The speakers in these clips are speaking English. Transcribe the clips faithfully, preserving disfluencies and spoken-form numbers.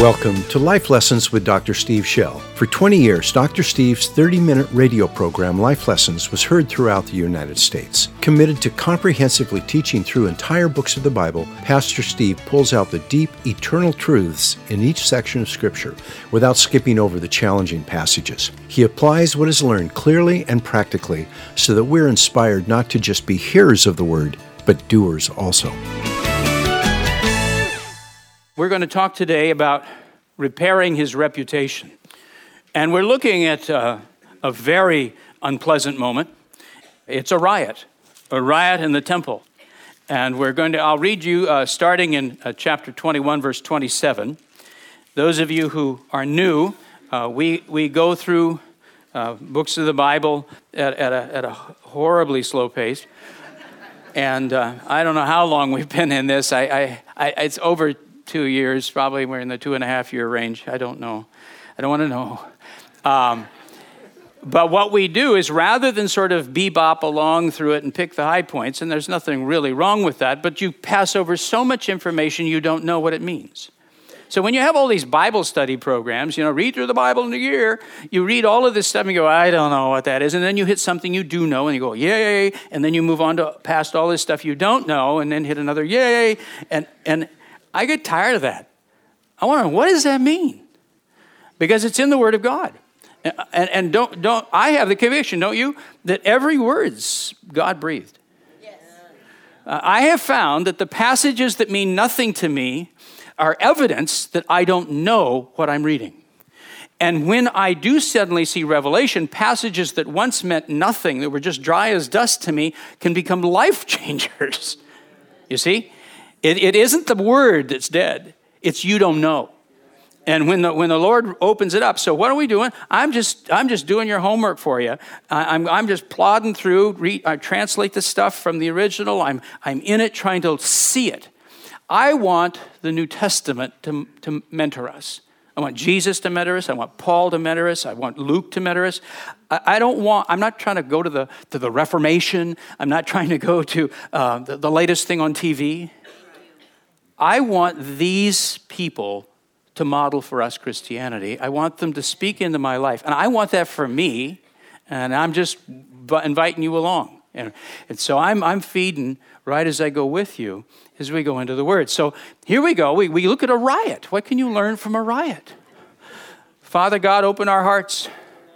Welcome to Life Lessons with Doctor Steve Shell. For twenty years, Doctor Steve's thirty-minute radio program, Life Lessons, was heard throughout the United States. Committed to comprehensively teaching through entire books of the Bible, Pastor Steve pulls out the deep, eternal truths in each section of Scripture without skipping over the challenging passages. He applies what is learned clearly and practically so that we're inspired not to just be hearers of the Word, but doers also. We're going to talk today about repairing his reputation. And we're looking at uh, a very unpleasant moment. It's a riot, a riot in the temple. And we're going to, I'll read you uh, starting in uh, chapter twenty-one, verse twenty-seven. Those of you who are new, uh, we, we go through uh, books of the Bible at, at, a, at a horribly slow pace. And uh, I don't know how long we've been in this. I, I, I it's over two years, probably we're in the two and a half year range. I don't know. I don't want to know. Um, but what we do is rather than sort of bebop along through it and pick the high points, and there's nothing really wrong with that, but you pass over so much information you don't know what it means. So when you have all these Bible study programs, you know, read through the Bible in a year, you read all of this stuff and you go, I don't know what that is. And then you hit something you do know and you go, yay. And then you move on to past all this stuff you don't know and then hit another yay. And, and, I get tired of that. I want to know, what does that mean? Because it's in the Word of God. And, and, and don't, don't, I have the conviction, don't you, that every word's God breathed. Yes. Uh, I have found that the passages that mean nothing to me are evidence that I don't know what I'm reading. And when I do suddenly see revelation, passages that once meant nothing, that were just dry as dust to me, can become life changers. You see? It, it isn't the word that's dead. It's you don't know. And when the when the Lord opens it up, so what are we doing? I'm just I'm just doing your homework for you. I, I'm I'm just plodding through. Read, I translate the stuff from the original. I'm I'm in it trying to see it. I want the New Testament to to mentor us. I want Jesus to mentor us. I want Paul to mentor us. I want Luke to mentor us. I, I don't want. I'm not trying to go to the to the Reformation. I'm not trying to go to uh, the, the latest thing on T V. I want these people to model for us Christianity. I want them to speak into my life. And I want that for me. And I'm just inviting you along. And, and so I'm, I'm feeding right as I go with you as we go into the Word. So here we go. We, we look at a riot. What can you learn from a riot? Father God, open our hearts.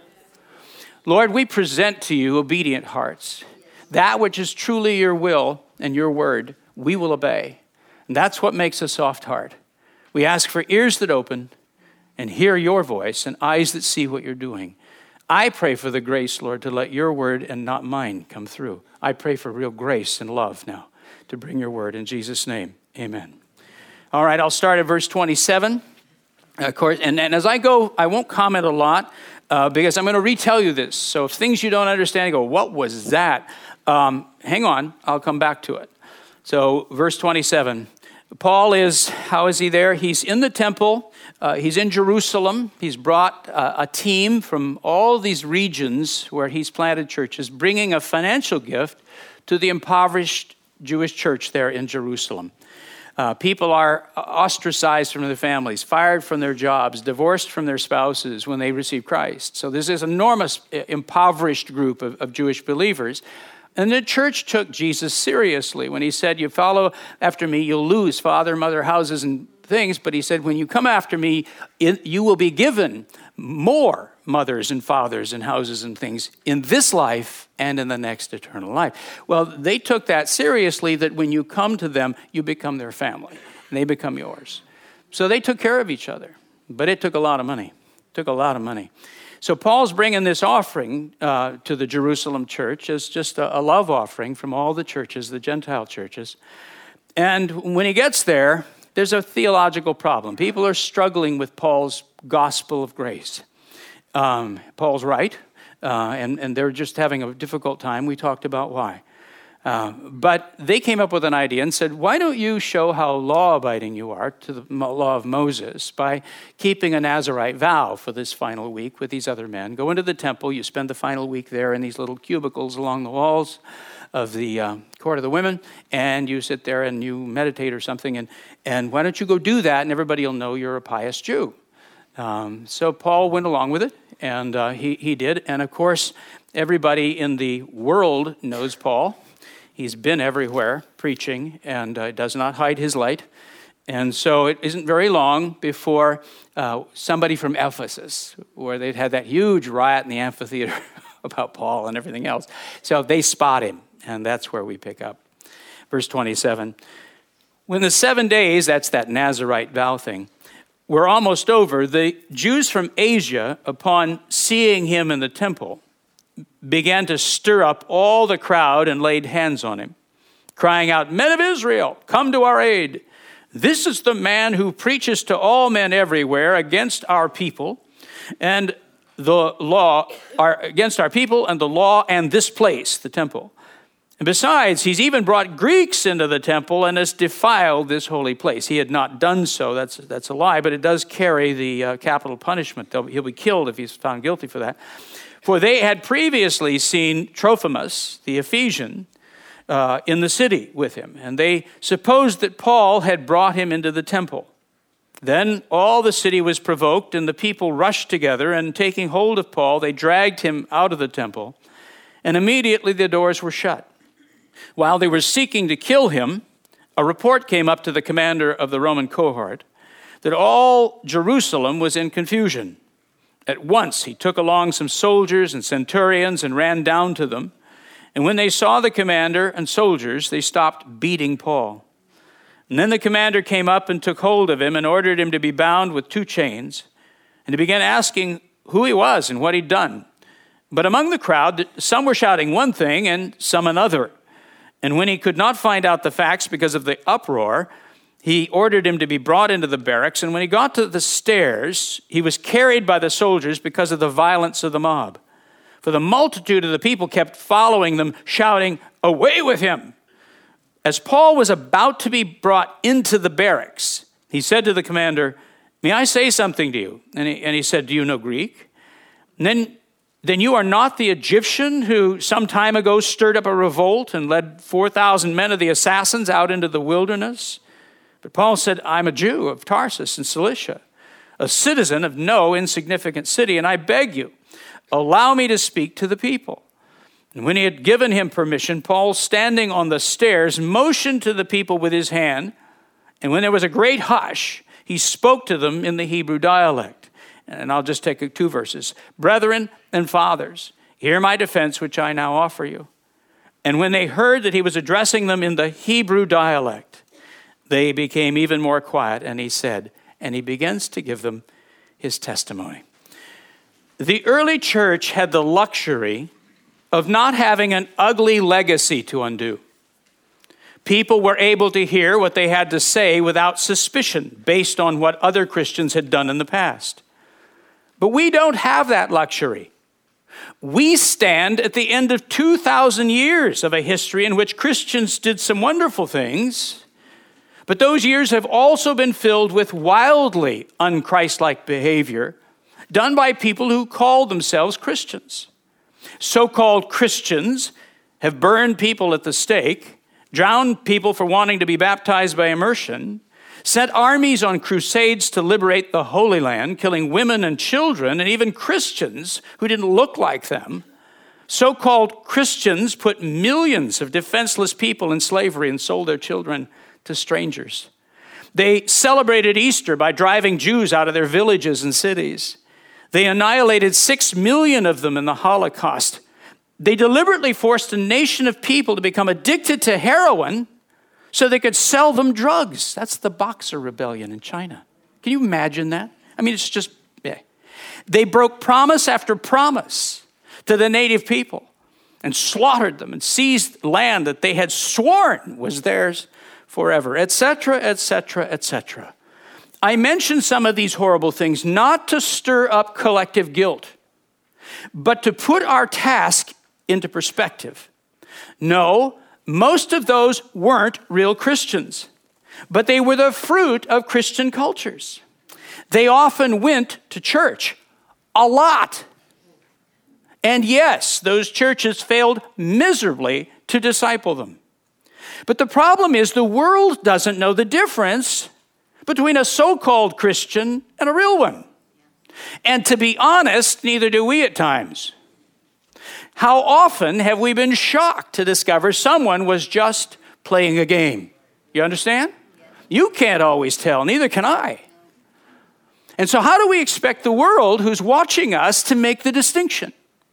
Lord, we present to you obedient hearts. That which is truly your will and your word, we will obey. And that's what makes a soft heart. We ask for ears that open and hear your voice and eyes that see what you're doing. I pray for the grace, Lord, to let your word and not mine come through. I pray for real grace and love now to bring your word. In Jesus' name, amen. All right, I'll start at verse twenty-seven. Of course, and, and as I go, I won't comment a lot uh, because I'm going to retell you this. So if things you don't understand, you go, what was that? Um, hang on, I'll come back to it. So verse twenty-seven. Paul is, how is he there? He's in the temple. Uh, he's in Jerusalem. He's brought uh, a team from all these regions where he's planted churches, bringing a financial gift to the impoverished Jewish church there in Jerusalem. Uh, people are ostracized from their families, fired from their jobs, divorced from their spouses when they receive Christ. So there's this enormous impoverished group of, of Jewish believers. And the church took Jesus seriously when he said, you follow after me, you'll lose father, mother, houses, and things. But he said, when you come after me, you will be given more mothers and fathers and houses and things in this life and in the next eternal life. Well, they took that seriously, that when you come to them, you become their family and they become yours. So they took care of each other, but it took a lot of money. It took a lot of money. So Paul's bringing this offering uh, to the Jerusalem church as just a, a love offering from all the churches, the Gentile churches. And when he gets there, there's a theological problem. People are struggling with Paul's gospel of grace. Um, Paul's right, uh, and, and they're just having a difficult time. We talked about why. Uh, but they came up with an idea and said, why don't you show how law-abiding you are to the law of Moses by keeping a Nazirite vow for this final week with these other men. Go into the temple, you spend the final week there in these little cubicles along the walls of the uh, court of the women, and you sit there and you meditate or something, and, and why don't you go do that, and everybody will know you're a pious Jew. Um, so Paul went along with it, and uh, he, he did, and of course, everybody in the world knows Paul. He's been everywhere preaching and uh, does not hide his light. And so it isn't very long before uh, somebody from Ephesus, where they'd had that huge riot in the amphitheater about Paul and everything else. So they spot him, and that's where we pick up. Verse twenty-seven, when the seven days, that's that Nazirite vow thing, were almost over, the Jews from Asia, upon seeing him in the temple, began to stir up all the crowd and laid hands on him, crying out, "Men of Israel, come to our aid. This is the man who preaches to all men everywhere against our people and the law, our, against our people and the law and this place, the temple. And besides, he's even brought Greeks into the temple and has defiled this holy place." He had not done so. That's, that's a lie, but it does carry the uh, capital punishment. They'll, he'll be killed if he's found guilty for that. For they had previously seen Trophimus, the Ephesian, uh, in the city with him, and they supposed that Paul had brought him into the temple. Then all the city was provoked, and the people rushed together, and taking hold of Paul, they dragged him out of the temple, and immediately the doors were shut. While they were seeking to kill him, a report came up to the commander of the Roman cohort that all Jerusalem was in confusion. At once he took along some soldiers and centurions and ran down to them. And when they saw the commander and soldiers, they stopped beating Paul. And then the commander came up and took hold of him and ordered him to be bound with two chains. And he began asking who he was and what he'd done. But among the crowd, some were shouting one thing and some another. And when he could not find out the facts because of the uproar, he ordered him to be brought into the barracks, and when he got to the stairs, he was carried by the soldiers because of the violence of the mob. For the multitude of the people kept following them, shouting, "Away with him!" As Paul was about to be brought into the barracks, he said to the commander, "May I say something to you?" And he, and he said, "Do you know Greek? And then, then you are not the Egyptian who some time ago stirred up a revolt and led four thousand men of the assassins out into the wilderness?" But Paul said, "I'm a Jew of Tarsus in Cilicia, a citizen of no insignificant city, and I beg you, allow me to speak to the people." And when he had given him permission, Paul, standing on the stairs, motioned to the people with his hand, and when there was a great hush, he spoke to them in the Hebrew dialect. And I'll just take two verses. "Brethren and fathers, hear my defense, which I now offer you." And when they heard that he was addressing them in the Hebrew dialect, they became even more quiet, and he said, and he begins to give them his testimony. The early church had the luxury of not having an ugly legacy to undo. People were able to hear what they had to say without suspicion based on what other Christians had done in the past. But we don't have that luxury. We stand at the end of two thousand years of a history in which Christians did some wonderful things, but those years have also been filled with wildly un-Christ-like behavior done by people who called themselves Christians. So-called Christians have burned people at the stake, drowned people for wanting to be baptized by immersion, sent armies on crusades to liberate the Holy Land, killing women and children, and even Christians who didn't look like them. So-called Christians put millions of defenseless people in slavery and sold their children to strangers. They celebrated Easter by driving Jews out of their villages and cities. They annihilated six million of them in the Holocaust. They deliberately forced a nation of people to become addicted to heroin so they could sell them drugs. That's the Boxer Rebellion in China. Can you imagine that? I mean, it's just, yeah. They broke promise after promise to the native people and slaughtered them and seized land that they had sworn was theirs forever, et cetera, et cetera, et cetera. I mention some of these horrible things not to stir up collective guilt, but to put our task into perspective. No, most of those weren't real Christians, but they were the fruit of Christian cultures. They often went to church a lot. And yes, those churches failed miserably to disciple them. But the problem is the world doesn't know the difference between a so-called Christian and a real one. And to be honest, neither do we at times. How often have we been shocked to discover someone was just playing a game? You understand? You can't always tell, neither can I. And so how do we expect the world who's watching us to make the distinction?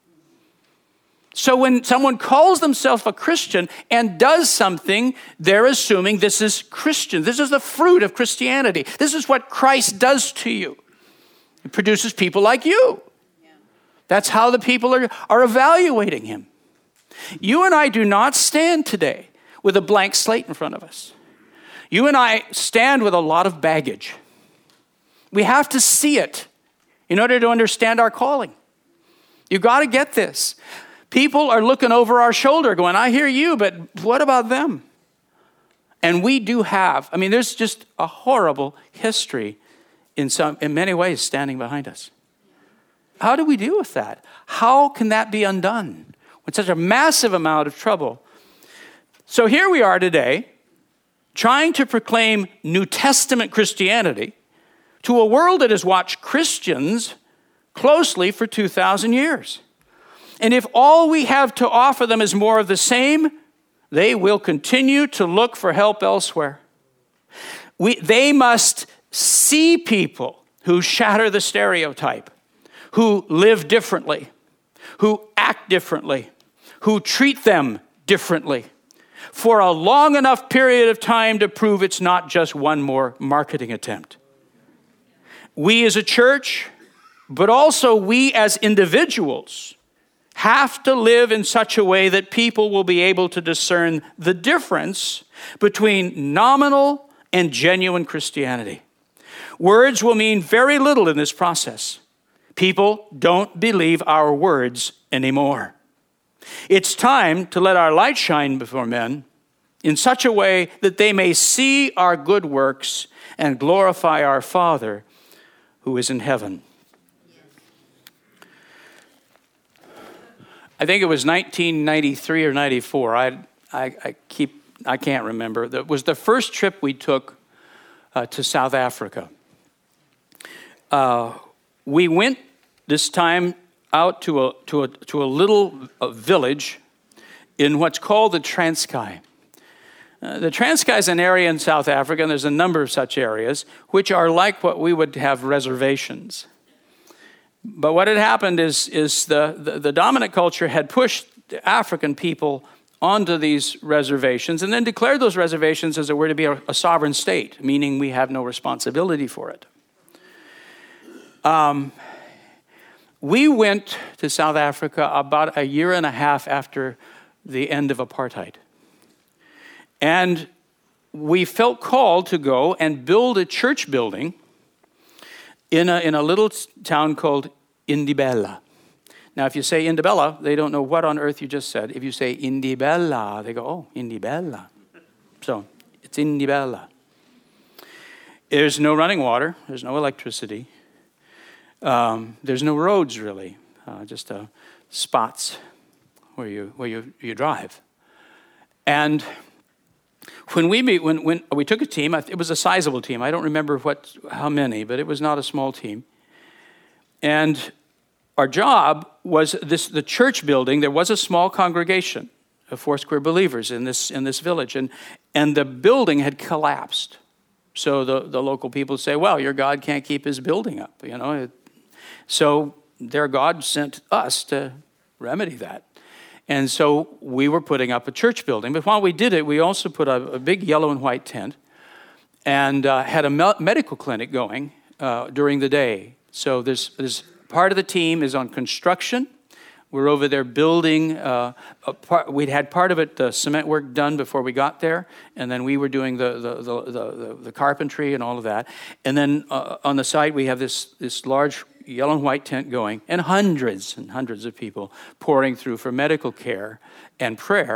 So when someone calls themselves a Christian and does something, they're assuming this is Christian. This is the fruit of Christianity. This is what Christ does to you. It produces people like you. Yeah. That's how the people are, are evaluating him. You and I do not stand today with a blank slate in front of us. You and I stand with a lot of baggage. We have to see it in order to understand our calling. You got to get this. People are looking over our shoulder going, I hear you, but what about them? And we do have, I mean, there's just a horrible history in some, in many ways standing behind us. How do we deal with that? How can that be undone with such a massive amount of trouble? So here we are today, trying to proclaim New Testament Christianity to a world that has watched Christians closely for two thousand years. And if all we have to offer them is more of the same, they will continue to look for help elsewhere. We, they must see people who shatter the stereotype, who live differently, who act differently, who treat them differently for a long enough period of time to prove it's not just one more marketing attempt. We as a church, but also we as individuals, have to live in such a way that people will be able to discern the difference between nominal and genuine Christianity. Words will mean very little in this process. People don't believe our words anymore. It's time to let our light shine before men in such a way that they may see our good works and glorify our Father who is in heaven. I think it was nineteen ninety-three or ninety-four. I, I, I keep, I can't remember. That was the first trip we took uh, to South Africa. Uh, we went this time out to a to a to a little a village in what's called the Transkei. Uh, the Transkei is an area in South Africa, and there's a number of such areas which are like what we would have reservations. But what had happened is, is the, the, the dominant culture had pushed the African people onto these reservations and then declared those reservations as it were to be a, a sovereign state, meaning we have no responsibility for it. Um, we went to South Africa about a year and a half after the end of apartheid. And we felt called to go and build a church building in a, in a little town called Indibella. Now, if you say Indibella, they don't know what on earth you just said. If you say Indibella, they go, oh, Indibella. So, it's Indibella. There's no running water. There's no electricity. Um, there's no roads, really. Uh, just uh, spots where you where you, you drive. And when we meet, when when we took a team, it was a sizable team. I don't remember what how many, but it was not a small team. And our job was this: the church building. There was a small congregation of Foursquare believers in this in this village, and and the building had collapsed. So the, the local people say, "Well, your God can't keep his building up," you know. So their God sent us to remedy that. And so we were putting up a church building. But while we did it, we also put a, a big yellow and white tent and uh, had a me- medical clinic going uh, during the day. So there's, there's part of the team is on construction. We're over there building. Uh, a part, we'd had part of it, the cement work done before we got there. And then we were doing the, the, the, the, the carpentry and all of that. And then uh, on the side, we have this, this large yellow and white tent going, and hundreds and hundreds of people pouring through for medical care and prayer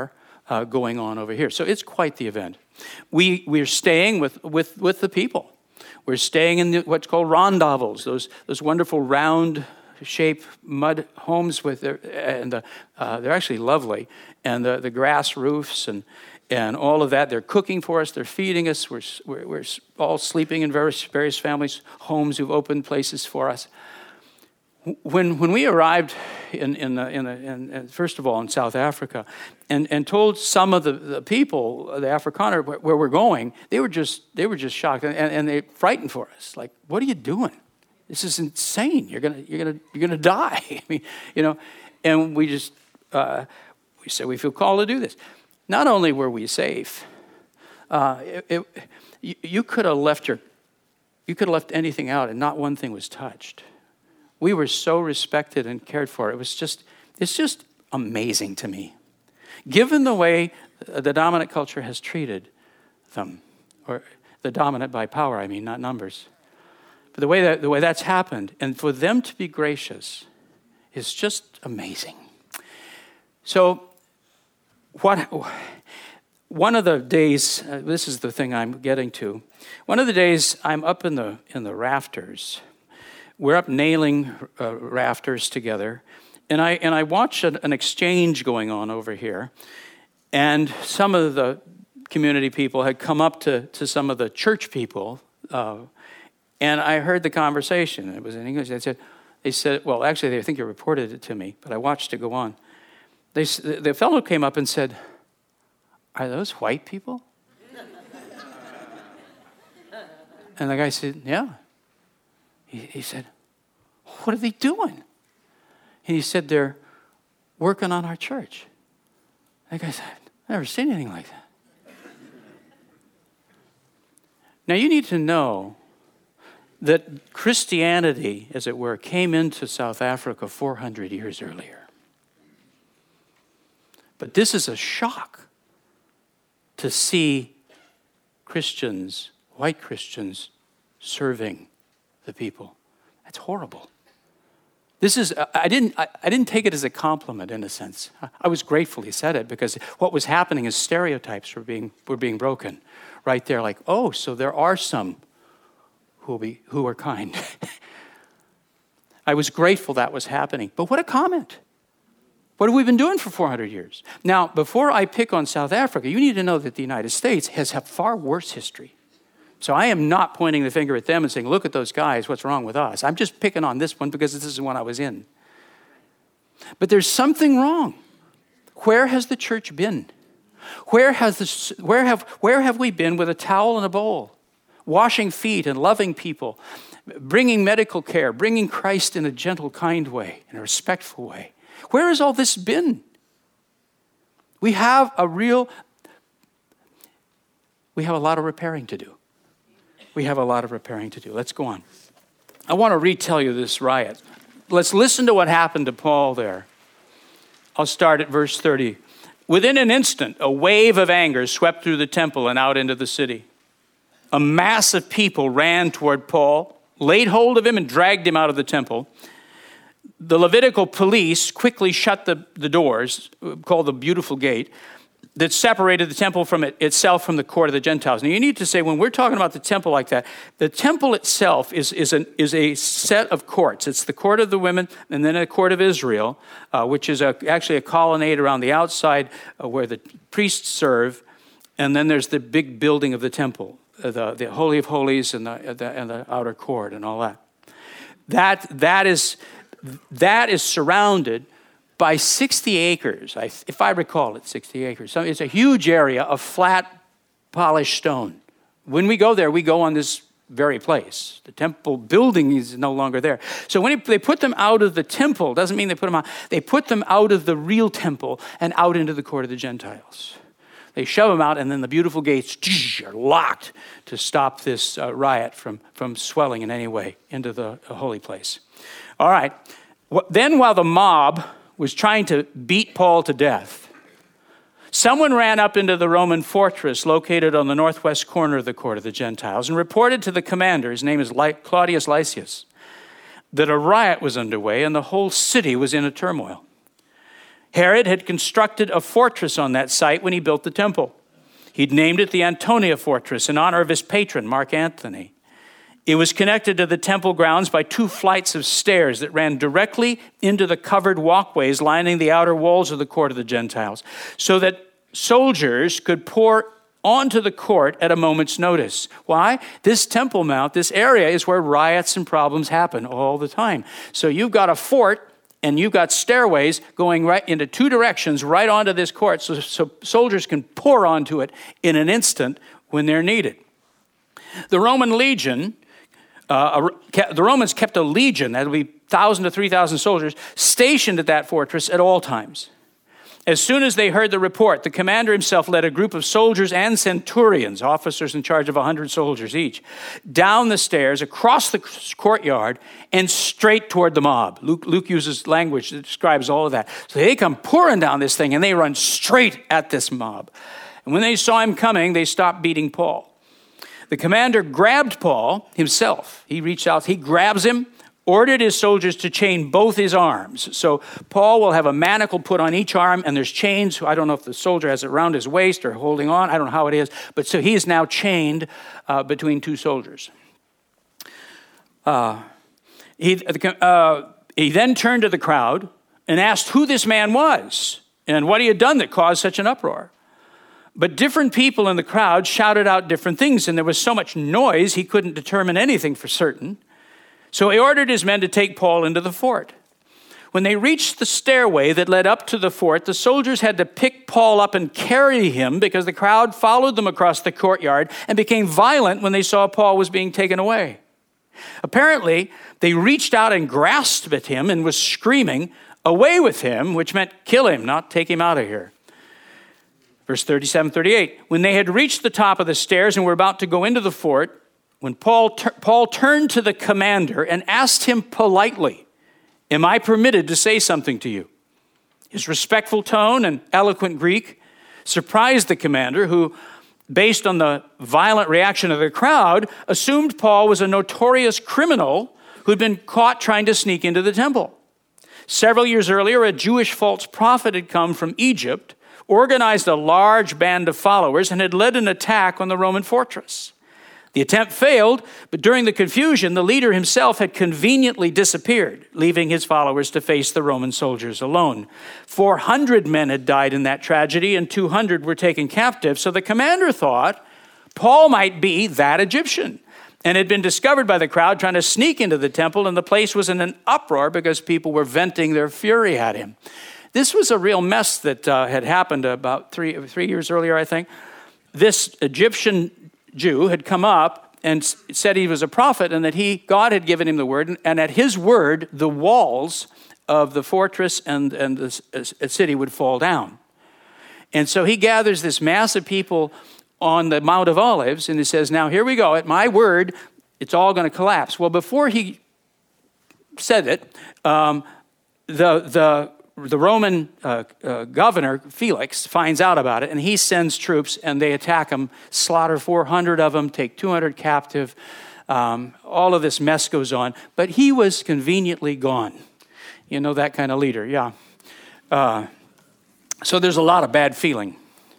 uh, going on over here. So it's quite the event. We, we're staying with, with, with the people. We're staying in the, what's called rondavels, those, those wonderful round-shaped mud homes with their, and the, uh, they're actually lovely, and the, the grass roofs and and all of that. They're cooking for us. They're feeding us. We're we're, we're all sleeping in various various families' homes who've opened places for us. When when we arrived in in the, in, the, in first of all in South Africa, and, and told some of the, the people, the Afrikaner, where, where we're going, they were just they were just shocked and, and they frightened for us. Like, what are you doing? This is insane. You're gonna you're gonna you're gonna die. I mean, you know, and we just uh, we said we feel called to do this. Not only were we safe, uh, it, it, you, you could have left your you could have left anything out and not one thing was touched. We were so respected and cared for. It was just, it's just amazing to me. Given the way the dominant culture has treated them, or the dominant by power, I mean, not numbers. But the way that the way that's happened, and for them to be gracious is just amazing. So what one of the days, uh, this is the thing I'm getting to. One of the days I'm up in the in the rafters. We're up nailing uh, rafters together, and I and I watched an, an exchange going on over here, and some of the community people had come up to, to some of the church people, uh, and I heard the conversation. It was in English. They said, they said, well, actually, they think they reported it to me, but I watched it go on. They the fellow came up and said, "Are those white people?" And the guy said, "Yeah." He, he said, "What are they doing?" And he said, "They're working on our church." The guy said, "I've never seen anything like that." Now you need to know that Christianity, as it were, came into South Africa four hundred years earlier. But this is a shock to see Christians, white Christians, serving the people. That's horrible. This is, I didn't I, I didn't take it as a compliment in a sense. I was grateful he said it because what was happening is stereotypes were being were being broken right there. Like, oh, so there are some who will be who are kind. I was grateful that was happening. But what a comment. What have we been doing for four hundred years? Now, before I pick on South Africa, you need to know that the United States has a far worse history. So I am not pointing the finger at them and saying, look at those guys, what's wrong with us? I'm just picking on this one because this is the one I was in. But there's something wrong. Where has the church been? Where has the, where have where have we been with a towel and a bowl, washing feet and loving people, bringing medical care, bringing Christ in a gentle, kind way, in a respectful way? Where has all this been? We have a real, we have a lot of repairing to do. We have a lot of repairing to do. Let's go on. I want to retell you this riot. Let's listen to what happened to Paul there. I'll start at verse thirty. Within an instant, a wave of anger swept through the temple and out into the city. A mass of people ran toward Paul, laid hold of him and dragged him out of the temple. The Levitical police quickly shut the, the doors, called the Beautiful Gate, that separated the temple from it, itself from the court of the Gentiles. Now you need to say, when we're talking about the temple like that, the temple itself is, is, an, is a set of courts. It's the court of the women and then a court of Israel, uh, which is a, actually a colonnade around the outside uh, where the priests serve. And then there's the big building of the temple, uh, the, the Holy of Holies and the, the, and the outer court and all that. That, that, is, that is surrounded by sixty acres, if I recall it's sixty acres. So it's a huge area of flat, polished stone. When we go there, we go on this very place. The temple building is no longer there. So when they put them out of the temple, doesn't mean they put them out, they put them out of the real temple and out into the court of the Gentiles. They shove them out, and then the beautiful gates are locked to stop this uh, riot from, from swelling in any way into the holy place. All right. Then while the mob was trying to beat Paul to death, someone ran up into the Roman fortress located on the northwest corner of the court of the Gentiles and reported to the commander, his name is Claudius Lysias, that a riot was underway and the whole city was in a turmoil. Herod had constructed a fortress on that site when he built the temple. He'd named it the Antonia Fortress in honor of his patron, Mark Antony. It was connected to the temple grounds by two flights of stairs that ran directly into the covered walkways lining the outer walls of the court of the Gentiles, so that soldiers could pour onto the court at a moment's notice. Why? This Temple Mount, this area, is where riots and problems happen all the time. So you've got a fort and you've got stairways going right into two directions right onto this court, so, so soldiers can pour onto it in an instant when they're needed. The Roman legion, uh, the Romans kept a legion, that would be one thousand to three thousand soldiers, stationed at that fortress at all times. As soon as they heard the report, the commander himself led a group of soldiers and centurions, officers in charge of one hundred soldiers each, down the stairs, across the courtyard, and straight toward the mob. Luke, Luke uses language that describes all of that. So they come pouring down this thing, and they run straight at this mob. And when they saw him coming, they stopped beating Paul. The commander grabbed Paul himself. He reached out, he grabs him, ordered his soldiers to chain both his arms. So Paul will have a manacle put on each arm, and there's chains. I don't know if the soldier has it around his waist or holding on. I don't know how it is. But so he is now chained uh, between two soldiers. Uh, he, uh, he then turned to the crowd and asked who this man was and what he had done that caused such an uproar. But different people in the crowd shouted out different things, and there was so much noise he couldn't determine anything for certain. So he ordered his men to take Paul into the fort. When they reached the stairway that led up to the fort, the soldiers had to pick Paul up and carry him because the crowd followed them across the courtyard and became violent when they saw Paul was being taken away. Apparently, they reached out and grasped at him and was screaming, "Away with him," which meant kill him, not take him out of here. Verse thirty-seven, thirty-eight, when they had reached the top of the stairs and were about to go into the fort, when Paul, Paul turned to the commander and asked him politely, "Am I permitted to say something to you?" His respectful tone and eloquent Greek surprised the commander, who, based on the violent reaction of the crowd, assumed Paul was a notorious criminal who'd been caught trying to sneak into the temple. Several years earlier, a Jewish false prophet had come from Egypt, organized a large band of followers, and had led an attack on the Roman fortress. The attempt failed, but during the confusion, the leader himself had conveniently disappeared, leaving his followers to face the Roman soldiers alone. four hundred men had died in that tragedy, and two hundred were taken captive. So the commander thought Paul might be that Egyptian, and had been discovered by the crowd trying to sneak into the temple, and the place was in an uproar because people were venting their fury at him. This was a real mess that uh, had happened about three, three years earlier, I think. This Egyptian Jew had come up and said he was a prophet and that he, God had given him the word. And at his word, the walls of the fortress and, and the city would fall down. And so he gathers this mass of people on the Mount of Olives and he says, now here we go. At my word, it's all going to collapse. Well, before he said it, um, the, the, the Roman uh, uh, governor, Felix, finds out about it, and he sends troops, and they attack them, slaughter four hundred of them, take two hundred captive. Um, all of this mess goes on, but he was conveniently gone. You know, that kind of leader, yeah. Uh, so there's a lot of bad feeling.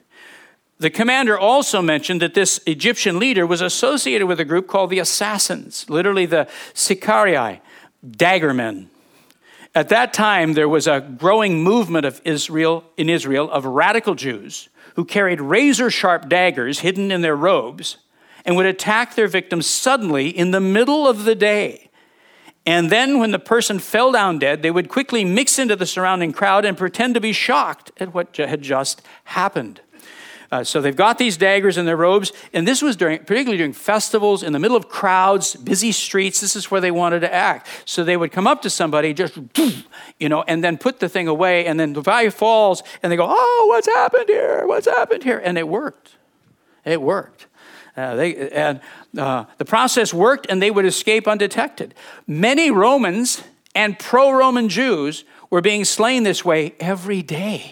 The commander also mentioned that this Egyptian leader was associated with a group called the Assassins, literally the Sicarii, daggermen. At that time, there was a growing movement of Israel in Israel of radical Jews who carried razor-sharp daggers hidden in their robes and would attack their victims suddenly in the middle of the day. And then when the person fell down dead, they would quickly mix into the surrounding crowd and pretend to be shocked at what had just happened. Uh, so they've got these daggers in their robes, and this was during, particularly during festivals, in the middle of crowds, busy streets. This is where they wanted to act. So they would come up to somebody, just, you know, and then put the thing away, and then the guy falls, and they go, oh, what's happened here? What's happened here? And it worked. It worked. Uh, they, and uh, the process worked, and they would escape undetected. Many Romans and pro-Roman Jews were being slain this way every day.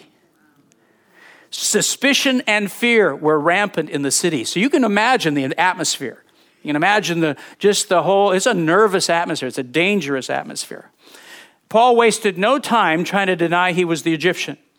Suspicion and fear were rampant in the city. So you can imagine the atmosphere. You can imagine the just the whole, it's a nervous atmosphere. It's a dangerous atmosphere. Paul wasted no time trying to deny he was the Egyptian.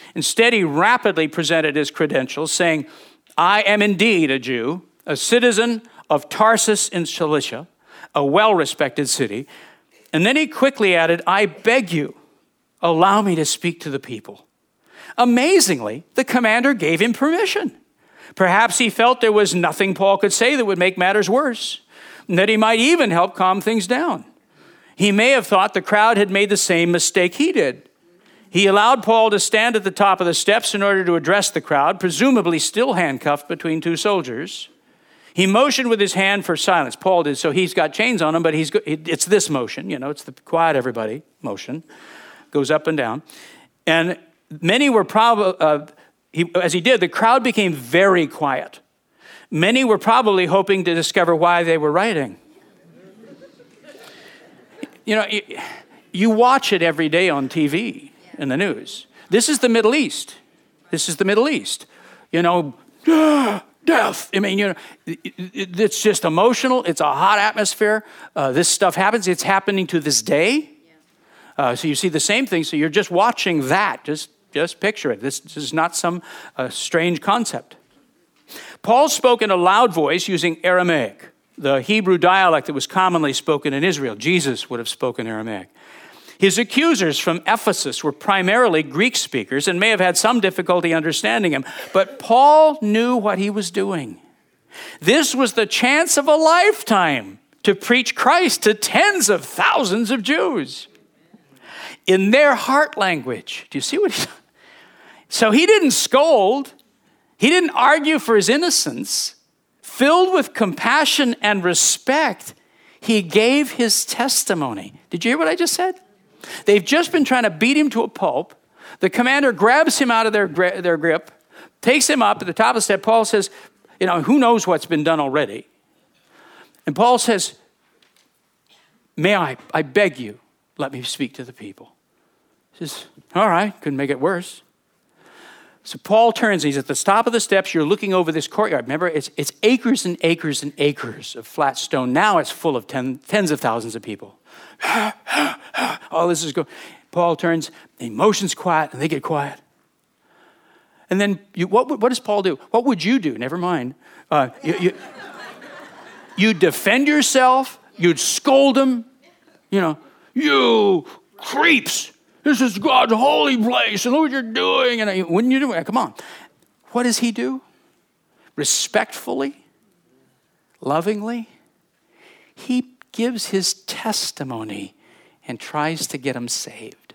Instead, he rapidly presented his credentials, saying, I am indeed a Jew, a citizen of Tarsus in Cilicia, a well-respected city. And then he quickly added, I beg you, allow me to speak to the people. Amazingly, the commander gave him permission. Perhaps he felt there was nothing Paul could say that would make matters worse, and that he might even help calm things down. He may have thought the crowd had made the same mistake he did. He allowed Paul to stand at the top of the steps in order to address the crowd, presumably still handcuffed between two soldiers. He motioned with his hand for silence. Paul did, so he's got chains on him, but he's it's this motion, you know, it's the quiet everybody motion, goes up and down. And many were probably, uh, he, as he did, the crowd became very quiet. Many were probably hoping to discover why they were writing. You know, you, you watch it every day on T V in the news. This is the Middle East. This is the Middle East. You know, death. I mean, you know, it, it, it's just emotional. It's a hot atmosphere. Uh, this stuff happens. It's happening to this day. Uh, so you see the same thing. So you're just watching that. Just, just picture it. This, this is not some uh, strange concept. Paul spoke in a loud voice using Aramaic, the Hebrew dialect that was commonly spoken in Israel. Jesus would have spoken Aramaic. His accusers from Ephesus were primarily Greek speakers and may have had some difficulty understanding him, but Paul knew what he was doing. This was the chance of a lifetime to preach Christ to tens of thousands of Jews in their heart language. Do you see what he... So he didn't scold. He didn't argue for his innocence. Filled with compassion and respect, he gave his testimony. Did you hear what I just said? They've just been trying to beat him to a pulp. The commander grabs him out of their, their grip, takes him up at the top of the step. Paul says, you know, who knows what's been done already? And Paul says, may I, I beg you, let me speak to the people. He says, all right, couldn't make it worse. So Paul turns, he's at the top of the steps. You're looking over this courtyard. Remember, it's, it's acres and acres and acres of flat stone. Now it's full of ten, tens of thousands of people. All this is going. Paul turns, the emotion's quiet, and they get quiet. And then you, what, what does Paul do? What would you do? Never mind. Uh, you, you, you'd defend yourself. You'd scold them. You know, you creeps. This is God's holy place, and look what you're doing. And wouldn't you do it? Come on. What does he do? Respectfully, lovingly, he gives his testimony and tries to get them saved.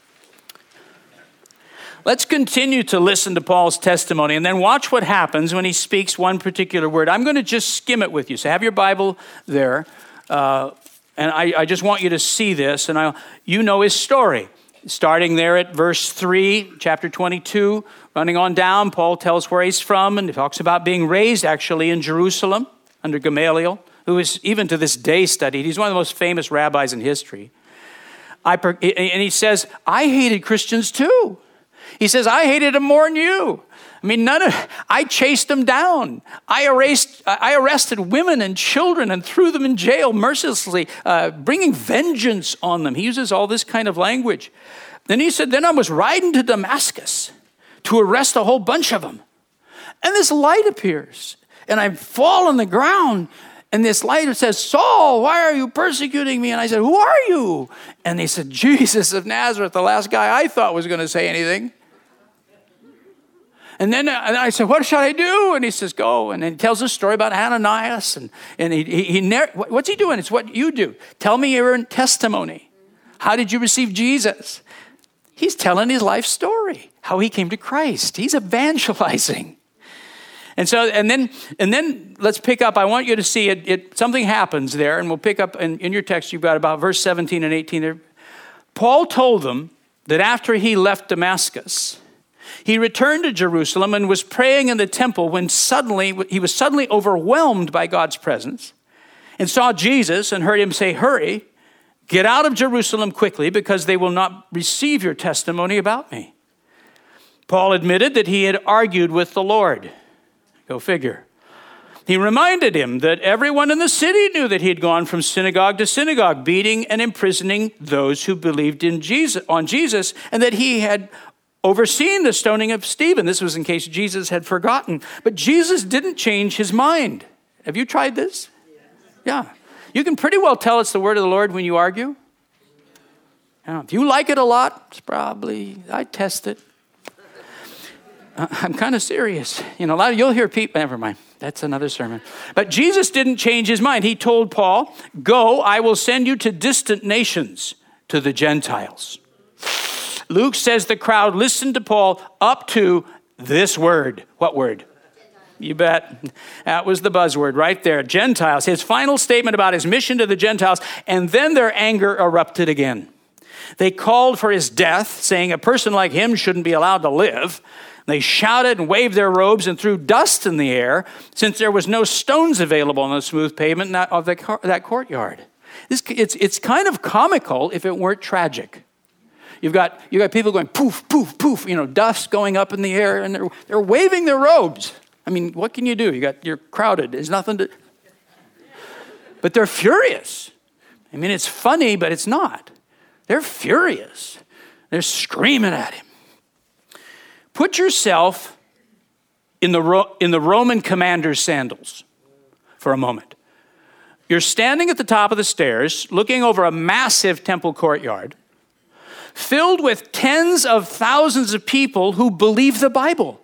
Let's continue to listen to Paul's testimony and then watch what happens when he speaks one particular word. I'm going to just skim it with you. So have your Bible there. Uh, and I, I just want you to see this. And I, you know his story. Starting there at verse three, chapter twenty-two, running on down, Paul tells where he's from and he talks about being raised actually in Jerusalem under Gamaliel, who is even to this day studied. He's one of the most famous rabbis in history. I, and he says, I hated Christians too. He says, I hated them more than you. I mean, none of, I chased them down. I erased, I arrested women and children and threw them in jail mercilessly, uh, bringing vengeance on them. He uses all this kind of language. Then he said, then I was riding to Damascus to arrest a whole bunch of them. And this light appears, and I fall on the ground, and this light says, Saul, why are you persecuting me? And I said, who are you? And they said, Jesus of Nazareth, the last guy I thought was going to say anything. And then and I said, what should I do? And he says, go. And then he tells a story about Ananias. And, and he, he, he what's he doing? It's what you do. Tell me your testimony. How did you receive Jesus? He's telling his life story, how he came to Christ. He's evangelizing. And so, and then, and then let's pick up. I want you to see it. it something happens there, and we'll pick up in, in your text. You've got about verse seventeen and eighteen there. Paul told them that after he left Damascus, he returned to Jerusalem and was praying in the temple when suddenly he was suddenly overwhelmed by God's presence and saw Jesus and heard him say, hurry, get out of Jerusalem quickly because they will not receive your testimony about me. Paul admitted that he had argued with the Lord. Go figure. He reminded him that everyone in the city knew that he had gone from synagogue to synagogue, beating and imprisoning those who believed in Jesus, on Jesus, and that he had overseeing the stoning of Stephen. This was in case Jesus had forgotten. But Jesus didn't change his mind. Have you tried this? Yeah. You can pretty well tell it's the word of the Lord when you argue. Yeah. If you like it a lot, it's probably, I test it. I'm kind of serious. You know, a lot of, you'll hear people, never mind. That's another sermon. But Jesus didn't change his mind. He told Paul, go, I will send you to distant nations, to the Gentiles. Luke says the crowd listened to Paul up to this word. What word? You bet. That was the buzzword right there. Gentiles. His final statement about his mission to the Gentiles, and then their anger erupted again. They called for his death, saying a person like him shouldn't be allowed to live. They shouted and waved their robes and threw dust in the air, since there was no stones available on the smooth pavement of the, that courtyard. This, it's, it's kind of comical if it weren't tragic. You've got, you've got people going poof, poof, poof, you know, dust going up in the air, and they're, they're waving their robes. I mean, what can you do? You got, you're crowded. There's nothing to... But they're furious. I mean, it's funny, but it's not. They're furious. They're screaming at him. Put yourself in the, Ro- in the Roman commander's sandals for a moment. You're standing at the top of the stairs, looking over a massive temple courtyard, filled with tens of thousands of people who believe the Bible.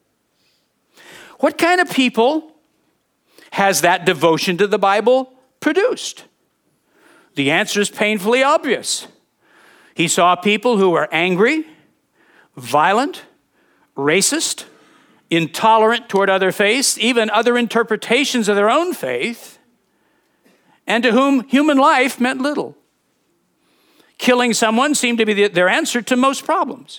What kind of people has that devotion to the Bible produced? The answer is painfully obvious. He saw people who were angry, violent, racist, intolerant toward other faiths, even other interpretations of their own faith, and to whom human life meant little. Killing someone seemed to be the, their answer to most problems.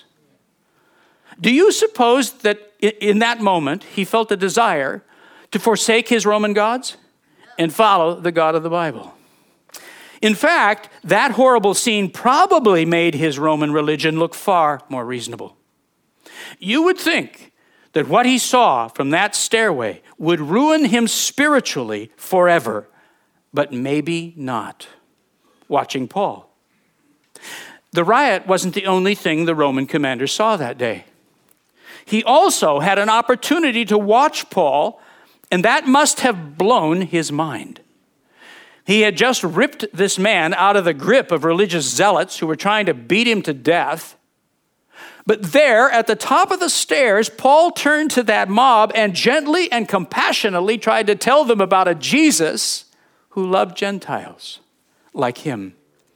Do you suppose that in that moment he felt a desire to forsake his Roman gods and follow the God of the Bible? In fact, that horrible scene probably made his Roman religion look far more reasonable. You would think that what he saw from that stairway would ruin him spiritually forever, but maybe not. Watching Paul. The riot wasn't the only thing the Roman commander saw that day. He also had an opportunity to watch Paul, and that must have blown his mind. He had just ripped this man out of the grip of religious zealots who were trying to beat him to death. But there, at the top of the stairs, Paul turned to that mob and gently and compassionately tried to tell them about a Jesus who loved Gentiles like him.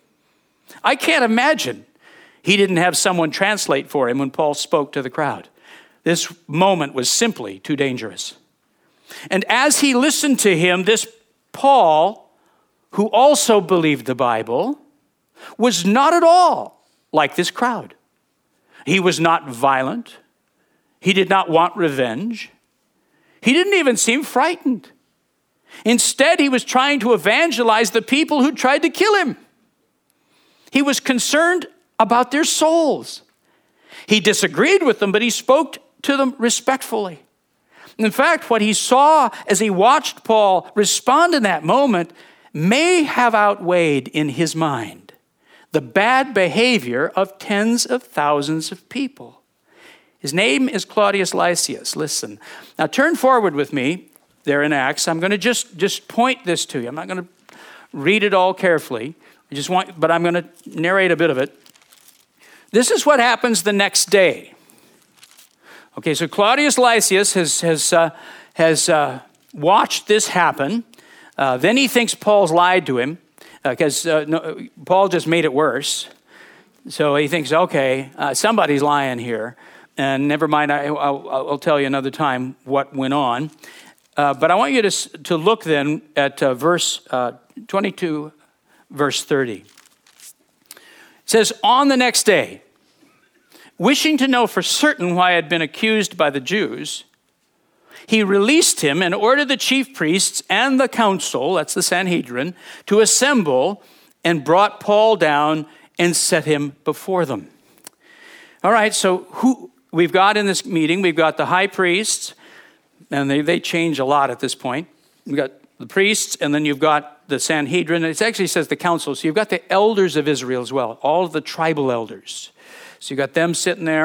I can't imagine he didn't have someone translate for him when Paul spoke to the crowd. This moment was simply too dangerous. And as he listened to him, this Paul, who also believed the Bible, was not at all like this crowd. He was not violent. He did not want revenge. He didn't even seem frightened. Instead, he was trying to evangelize the people who tried to kill him. He was concerned about their souls. He disagreed with them, but he spoke to them respectfully. In fact, what he saw as he watched Paul respond in that moment may have outweighed in his mind the bad behavior of tens of thousands of people. His name is Claudius Lysias. Listen. Now turn forward with me there in Acts. I'm going to just, just point this to you. I'm not going to read it all carefully. I just want, but I'm going to narrate a bit of it. This is what happens the next day. Okay, so Claudius Lysias has, has, uh, has uh, watched this happen. Uh, then he thinks Paul's lied to him because uh, uh, no, Paul just made it worse. So he thinks, okay, uh, somebody's lying here. And never mind, I, I'll, I'll tell you another time what went on. Uh, but I want you to, to look then at uh, verse uh, twenty-two, verse thirty. It says, on the next day, wishing to know for certain why I had been accused by the Jews, he released him and ordered the chief priests and the council, that's the Sanhedrin, to assemble and brought Paul down and set him before them. All right, so who we've got in this meeting, we've got the high priests, and they, they change a lot at this point. We've got the priests, and then you've got the Sanhedrin. It actually says the council. So you've got the elders of Israel as well, all of the tribal elders. So you've got them sitting there,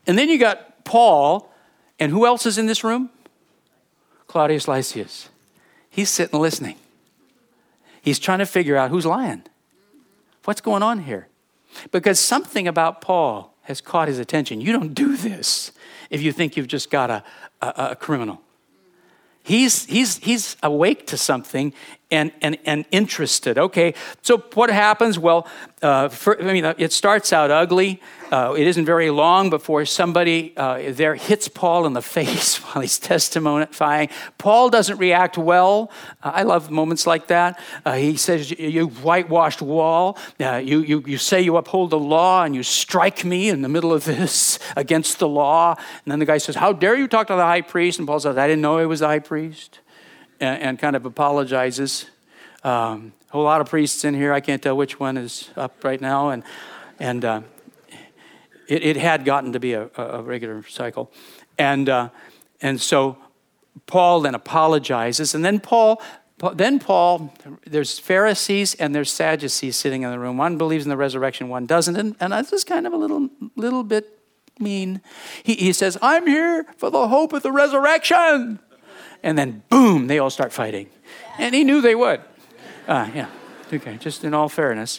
And then you got Paul, and who else is in this room? Claudius Lysias. He's sitting listening. He's trying to figure out who's lying. What's going on here? Because something about Paul has caught his attention. You don't do this if you think you've just got a, a, a criminal. He's he's he's awake to something and and and interested. Okay, so what happens? Well, uh, for, I mean, it starts out ugly. Uh, it isn't very long before somebody uh, there hits Paul in the face while he's testifying. Paul doesn't react well. Uh, I love moments like that. Uh, he says, "You whitewashed wall. Uh, you you you say you uphold the law, and you strike me in the middle of this against the law." And then the guy says, "How dare you talk to the high priest?" And Paul says, "I didn't know he was the high priest," and, and kind of apologizes. Um, a whole lot of priests in here. I can't tell which one is up right now, and and. Uh, It, it had gotten to be a, a regular cycle. And uh, and so Paul then apologizes. And then Paul, then Paul, there's Pharisees and there's Sadducees sitting in the room. One believes in the resurrection, one doesn't. And, and this is kind of a little, little bit mean. He, he says, "I'm here for the hope of the resurrection." And then boom, they all start fighting. And he knew they would. Uh, yeah, okay, just in all fairness.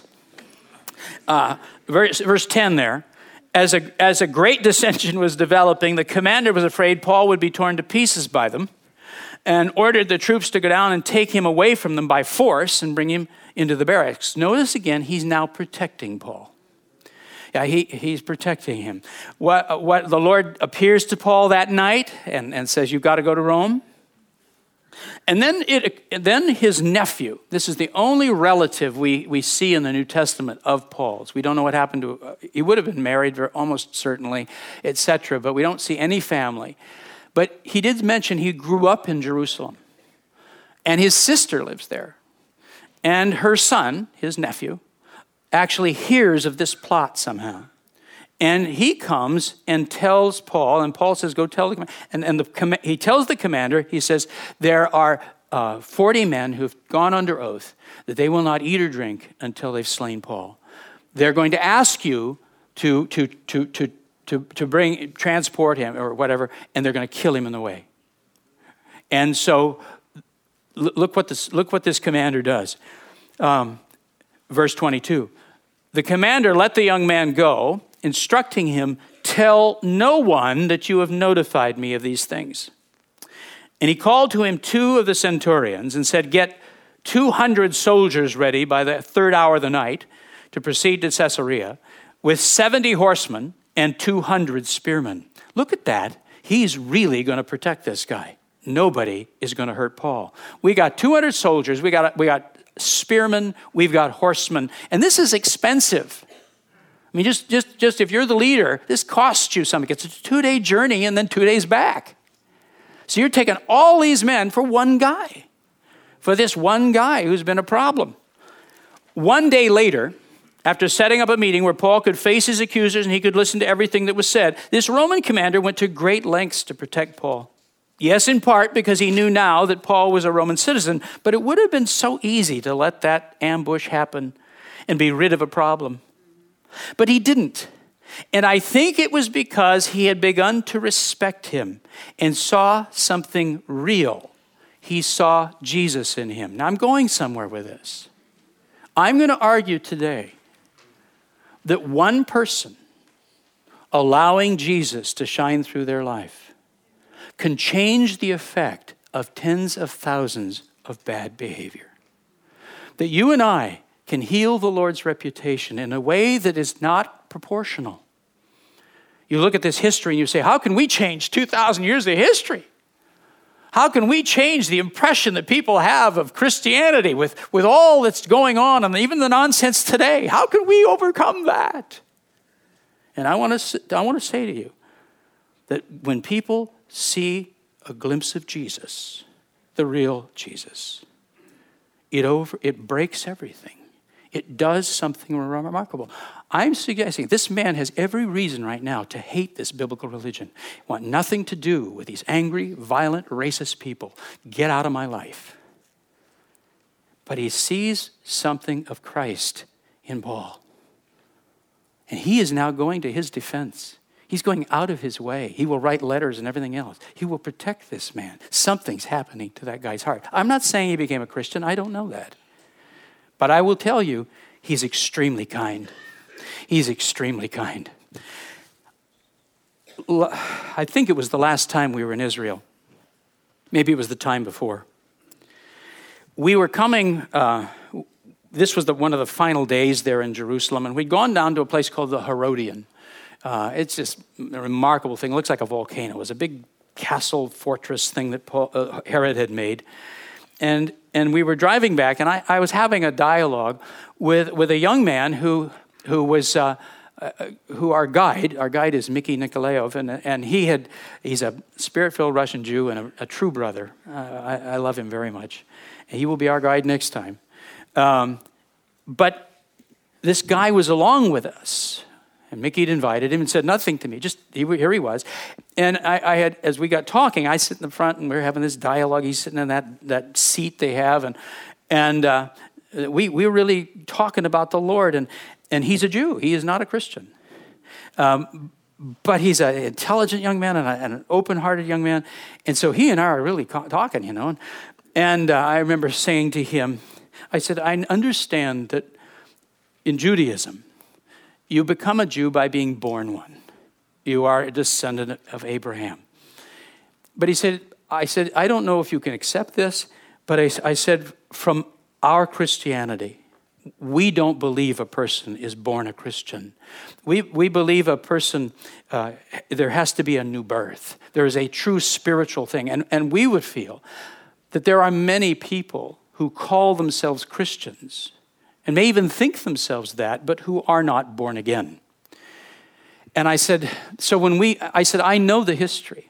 Uh, verse, verse ten there. As a, as a great dissension was developing, the commander was afraid Paul would be torn to pieces by them and ordered the troops to go down and take him away from them by force and bring him into the barracks. Notice again, he's now protecting Paul. Yeah, he, he's protecting him. What, what the Lord appears to Paul that night and, and says, "You've got to go to Rome." And then it, then his nephew, this is the only relative we, we see in the New Testament of Paul's. We don't know what happened to, uh, he would have been married almost certainly, et cetera, but we don't see any family. But he did mention he grew up in Jerusalem, and his sister lives there. And her son, his nephew, actually hears of this plot somehow. And he comes and tells Paul, and Paul says, "Go tell the commander." And, and the, he tells the commander, he says, "There are uh, forty men who've gone under oath that they will not eat or drink until they've slain Paul. They're going to ask you to to to to to, to bring transport him or whatever, and they're going to kill him in the way." And so, look what this look what this commander does. Um, verse twenty-two: the commander let the young man go, instructing him, "Tell no one that you have notified me of these things." And he called to him two of the centurions and said, "Get two hundred soldiers ready by the third hour of the night to proceed to Caesarea with seventy horsemen and two hundred spearmen." Look at that. He's really going to protect this guy. Nobody is going to hurt Paul. We got two hundred soldiers. We got, we got spearmen. We've got horsemen. And this is expensive. I mean, just, just, just if you're the leader, this costs you something. It's a two-day journey and then two days back. So you're taking all these men for one guy, for this one guy who's been a problem. One day later, after setting up a meeting where Paul could face his accusers and he could listen to everything that was said, this Roman commander went to great lengths to protect Paul. Yes, in part because he knew now that Paul was a Roman citizen, but it would have been so easy to let that ambush happen and be rid of a problem. But he didn't. And I think it was because he had begun to respect him and saw something real. He saw Jesus in him. Now I'm going somewhere with this. I'm going to argue today that one person allowing Jesus to shine through their life can change the effect of tens of thousands of bad behavior. That you and I can heal the Lord's reputation in a way that is not proportional. You look at this history and you say, how can we change two thousand years of history? How can we change the impression that people have of Christianity with, with all that's going on and even the nonsense today? How can we overcome that? And I want to I want to say to you that when people see a glimpse of Jesus, the real Jesus, it over it breaks everything. It does something remarkable. I'm suggesting this man has every reason right now to hate this biblical religion. Want nothing to do with these angry, violent, racist people. Get out of my life. But he sees something of Christ in Paul. And he is now going to his defense. He's going out of his way. He will write letters and everything else. He will protect this man. Something's happening to that guy's heart. I'm not saying he became a Christian. I don't know that. But I will tell you, he's extremely kind. He's extremely kind. I think it was the last time we were in Israel. Maybe it was the time before. We were coming, uh, this was the, one of the final days there in Jerusalem, and we'd gone down to a place called the Herodian. Uh, it's just a remarkable thing. It looks like a volcano. It was a big castle fortress thing that Paul, uh, Herod had made. And and we were driving back, and I, I was having a dialogue with, with a young man who who was uh, uh, who our guide. Our guide is Mickey Nikolaev, and and he had he's a spirit-filled Russian Jew and a, a true brother. Uh, I, I love him very much. And he will be our guide next time. Um, but this guy was along with us. And Mickey had invited him and said nothing to me. Just he, here he was. And I, I had, as we got talking, I sit in the front and we we're having this dialogue. He's sitting in that, that seat they have. And and uh, we, we were really talking about the Lord. And, and he's a Jew. He is not a Christian. Um, but he's an intelligent young man and, a, and an open-hearted young man. And so he and I are really talking, you know. And, and uh, I remember saying to him, I said, I understand that in Judaism, you become a Jew by being born one. You are a descendant of Abraham. But he said, I said, I don't know if you can accept this, but I, I said, from our Christianity, we don't believe a person is born a Christian. We we believe a person, uh, there has to be a new birth. There is a true spiritual thing. And, and we would feel that there are many people who call themselves Christians and may even think themselves that, but who are not born again. And I said, so when we, I said, I know the history.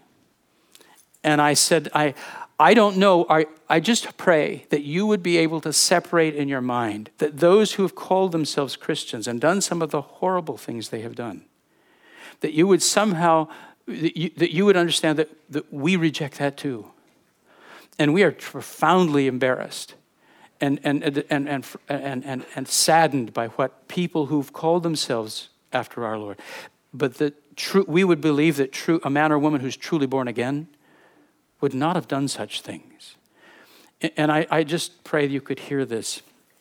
And I said, I I don't know, I, I just pray that you would be able to separate in your mind that those who have called themselves Christians and done some of the horrible things they have done, that you would somehow, that you, that you would understand that, that we reject that too. And we are profoundly embarrassed And and and and and and, and saddened by what people who've called themselves after our Lord, but that true, we would believe that true a man or woman who's truly born again would not have done such things. And I, I just pray that you could hear this.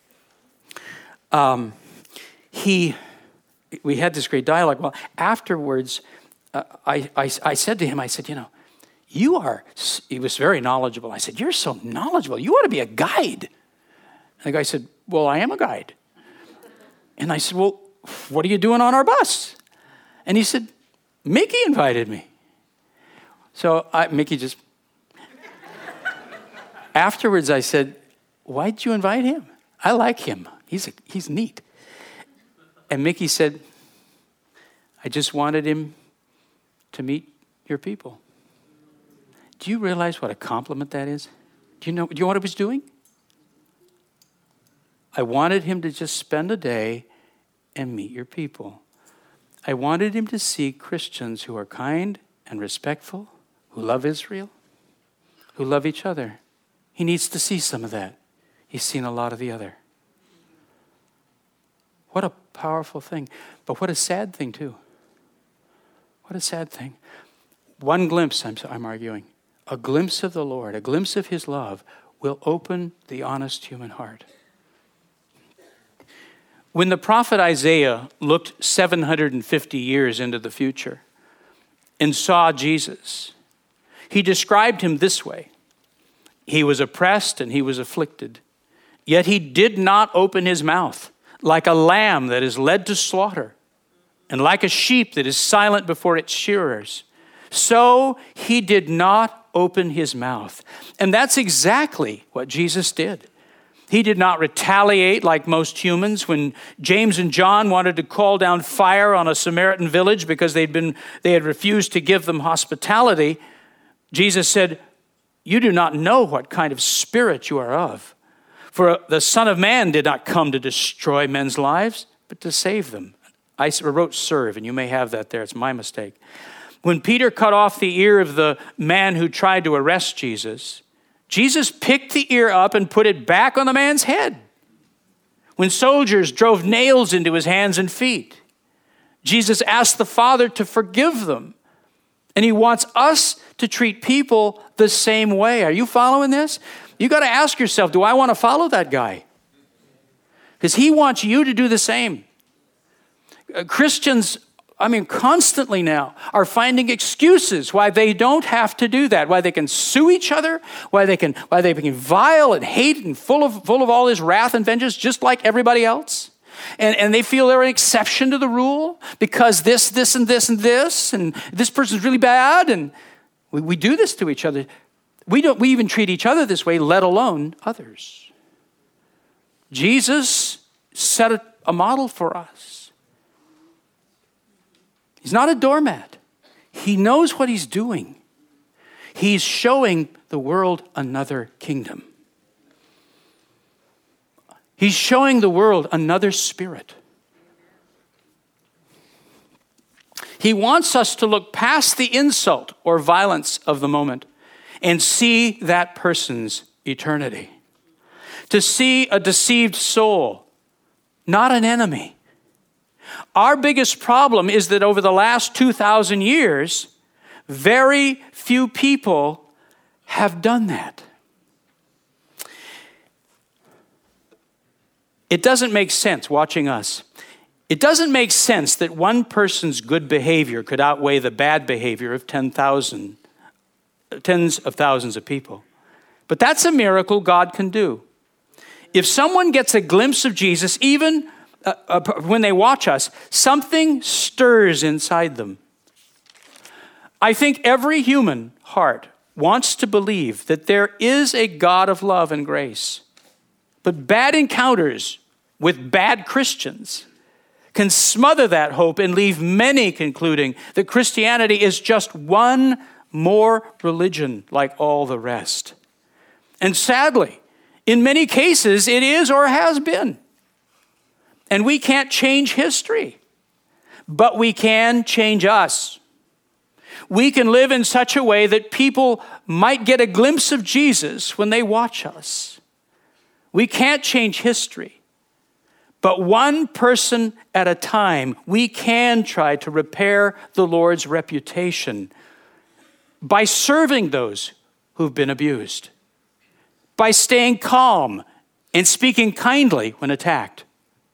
Um, he, we had this great dialogue. Well, afterwards, uh, I, I I said to him, I said, you know, you are. He was very knowledgeable. I said, you're so knowledgeable. You ought to be a guide. The guy said, well, I am a guide. And I said, well, what are you doing on our bus? And he said, Mickey invited me. So I, Mickey just, afterwards I said, why'd you invite him? I like him. He's, a, he's neat. And Mickey said, I just wanted him to meet your people. Do you realize what a compliment that is? Do you know, do you know what he was doing? I wanted him to just spend a day and meet your people. I wanted him to see Christians who are kind and respectful, who love Israel, who love each other. He needs to see some of that. He's seen a lot of the other. What a powerful thing. But what a sad thing, too. What a sad thing. One glimpse, I'm, I'm arguing, a glimpse of the Lord, a glimpse of his love will open the honest human heart. When the prophet Isaiah looked seven hundred fifty years into the future and saw Jesus, he described him this way. He was oppressed and he was afflicted, yet he did not open his mouth, like a lamb that is led to slaughter, and like a sheep that is silent before its shearers. So he did not open his mouth. And that's exactly what Jesus did. He did not retaliate like most humans. When James and John wanted to call down fire on a Samaritan village because they'd been they had refused to give them hospitality, Jesus said, you do not know what kind of spirit you are of. For the Son of Man did not come to destroy men's lives, but to save them. I wrote serve, and you may have that there. It's my mistake. When Peter cut off the ear of the man who tried to arrest Jesus, Jesus picked the ear up and put it back on the man's head. When soldiers drove nails into his hands and feet, Jesus asked the Father to forgive them. And he wants us to treat people the same way. Are you following this? You got to ask yourself, do I want to follow that guy? Because he wants you to do the same. Uh, Christians, I mean, constantly now are finding excuses why they don't have to do that, why they can sue each other, why they can, why they can vile and hate and full of, full of all this wrath and vengeance, just like everybody else. And, and they feel they're an exception to the rule because this, this, and this, and this, and this person's really bad. And we, we do this to each other. We don't. We even treat each other this way, let alone others. Jesus set a, a model for us. He's not a doormat. He knows what he's doing. He's showing the world another kingdom. He's showing the world another spirit. He wants us to look past the insult or violence of the moment and see that person's eternity. To see a deceived soul, not an enemy. Our biggest problem is that over the last two thousand years, very few people have done that. It doesn't make sense watching us. It doesn't make sense that one person's good behavior could outweigh the bad behavior of ten thousand, tens of thousands of people. But that's a miracle God can do. If someone gets a glimpse of Jesus, even uh, uh, when they watch us, something stirs inside them. I think every human heart wants to believe that there is a God of love and grace. But bad encounters with bad Christians can smother that hope and leave many concluding that Christianity is just one more religion like all the rest. And sadly, in many cases, it is or has been. And we can't change history, but we can change us. We can live in such a way that people might get a glimpse of Jesus when they watch us. We can't change history, but one person at a time, we can try to repair the Lord's reputation by serving those who've been abused, by staying calm and speaking kindly when attacked,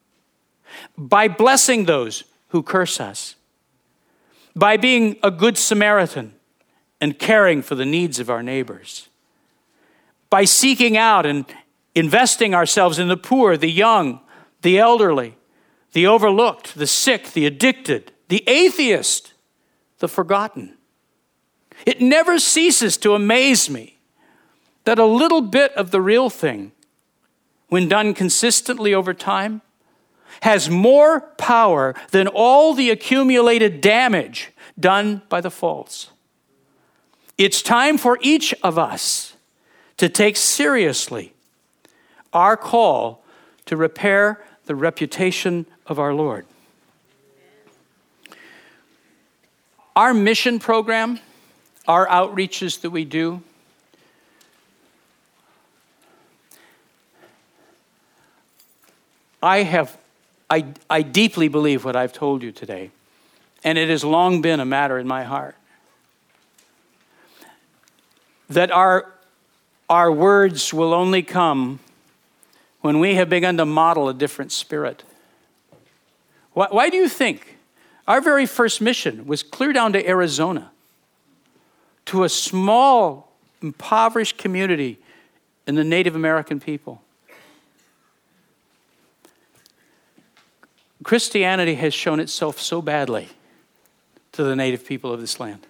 by blessing those who curse us, by being a good Samaritan and caring for the needs of our neighbors, by seeking out and investing ourselves in the poor, the young, the elderly, the overlooked, the sick, the addicted, the atheist, the forgotten. It never ceases to amaze me that a little bit of the real thing, when done consistently over time, has more power than all the accumulated damage done by the false. It's time for each of us to take seriously our call to repair the reputation of our Lord. Our mission program, our outreaches that we do, I have, I, I deeply believe what I've told you today, and it has long been a matter in my heart, that our, our words will only come when we have begun to model a different spirit. Why, why do you think our very first mission was clear down to Arizona, to a small, impoverished community in the Native American people? Christianity has shown itself so badly to the native people of this land.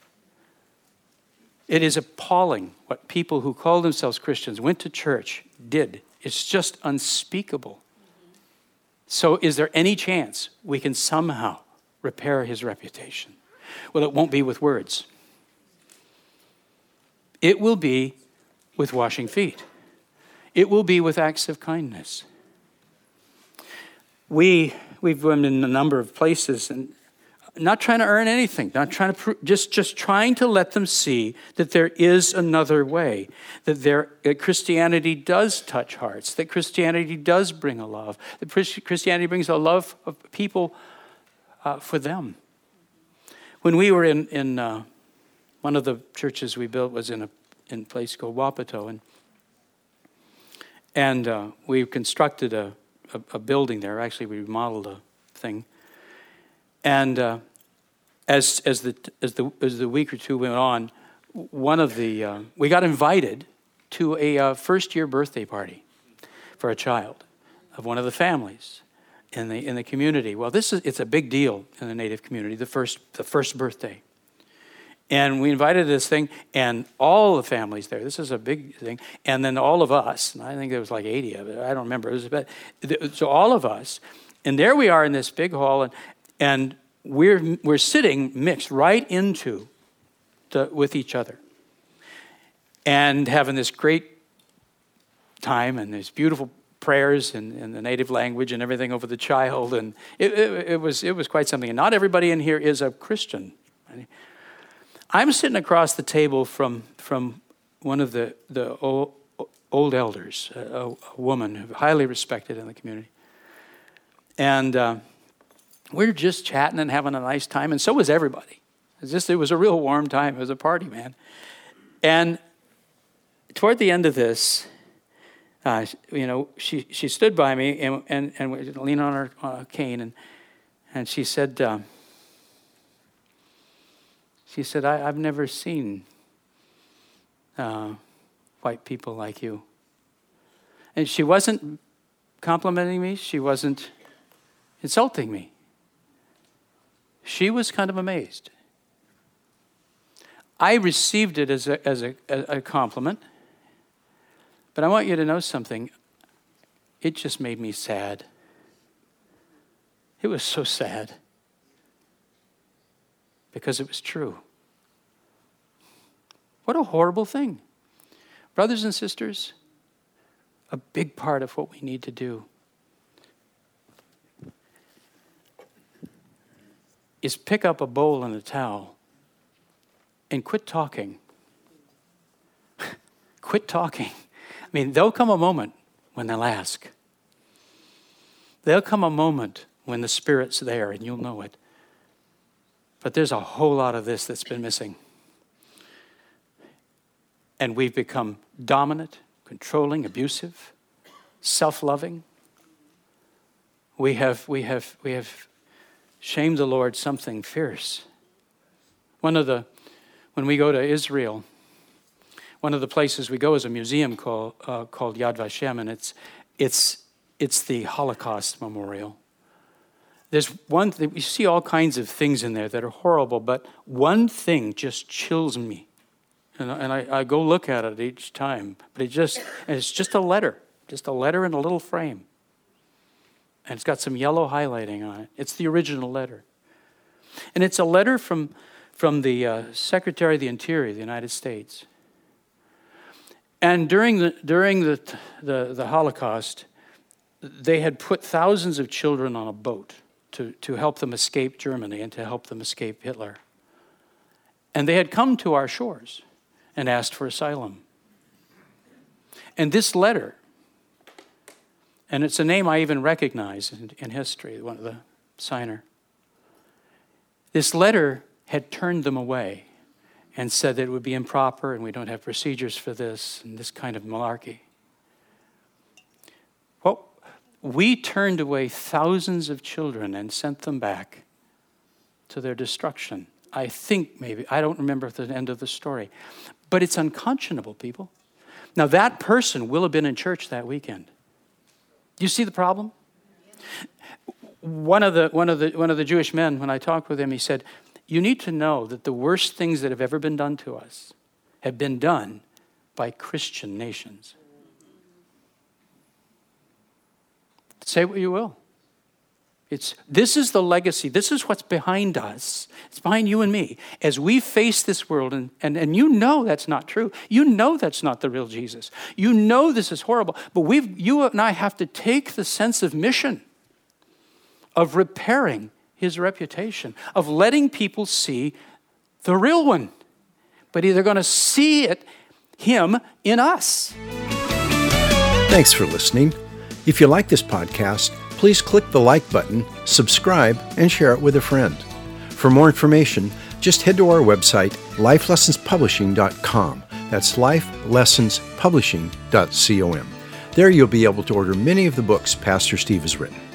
It is appalling what people who call themselves Christians, went to church, did. It's just unspeakable. So is there any chance we can somehow repair his reputation? Well, it won't be with words. It will be with washing feet. It will be with acts of kindness. We, we've been in a number of places and not trying to earn anything, not trying to, pro- just, just trying to let them see that there is another way, that, there, that Christianity does touch hearts, that Christianity does bring a love, that Christianity brings a love of people uh, for them. When we were in, in uh, one of the churches we built was in a, in a place called Wapato, and and uh, we constructed a, a, a building there. Actually, we remodeled a thing. And uh, as as the as the as the week or two went on, one of the uh, we got invited to a uh, first year birthday party for a child of one of the families in the in the community. Well, this is it's a big deal in the Native community. The first the first birthday, and we invited this thing, and all the families there. This is a big thing, and then all of us. And I think there was like eighty of it. I don't remember. It was about, so all of us, and there we are in this big hall, and and we're we're sitting mixed right into the with each other, and having this great time and these beautiful prayers in, in the native language and everything over the child, and it, it, it was it was quite something. And not everybody in here is a Christian. I'm sitting across the table from from one of the the old, old elders, a, a woman highly respected in the community, and uh, we're just chatting and having a nice time, and so was everybody. It's just it was a real warm time. It was a party, man. And toward the end of this, uh, you know, she she stood by me and and and leaned on her uh, cane, and and she said. Um, She said, I, I've never seen uh, white people like you. And she wasn't complimenting me. She wasn't insulting me. She was kind of amazed. I received it as a, as a, a compliment. But I want you to know something. It just made me sad. It was so sad. Because it was true. What a horrible thing. Brothers and sisters, a big part of what we need to do is pick up a bowl and a towel and quit talking. Quit talking. I mean, there'll come a moment when they'll ask. There'll come a moment when the Spirit's there and you'll know it. But there's a whole lot of this that's been missing. And we've become dominant, controlling, abusive, self-loving. We have, we have, we have shamed the Lord something fierce. One of the, when we go to Israel, one of the places we go is a museum called uh, called Yad Vashem, and it's it's it's the Holocaust Memorial. There's one thing, you see all kinds of things in there that are horrible, but one thing just chills me. And, and I, I go look at it each time. But it just it's just a letter. Just a letter in a little frame. And it's got some yellow highlighting on it. It's the original letter. And it's a letter from, from the uh, Secretary of the Interior of the United States. And during the during the, the, the Holocaust, they had put thousands of children on a boat to, to help them escape Germany and to help them escape Hitler. And they had come to our shores and asked for asylum. And this letter, and it's a name I even recognize in, in history, one of the signer. This letter had turned them away and said that it would be improper and we don't have procedures for this and this kind of malarkey. Well, we turned away thousands of children and sent them back to their destruction. I think maybe, I don't remember the end of the story. But it's unconscionable, people. Now that person will have been in church that weekend. Do you see the problem? One of the one of the one of the Jewish men, when I talked with him, he said, you need to know that the worst things that have ever been done to us have been done by Christian nations. Say what you will. It's this is the legacy. This is what's behind us. It's behind you and me. As we face this world, and, and, and you know that's not true. You know that's not the real Jesus. You know this is horrible. But we've you and I have to take the sense of mission, of repairing his reputation, of letting people see the real one. But they're going to see it, him, in us. Thanks for listening. If you like this podcast, please click the like button, subscribe, and share it with a friend. For more information, just head to our website, life lessons publishing dot com. That's life lessons publishing dot com. There you'll be able to order many of the books Pastor Steve has written.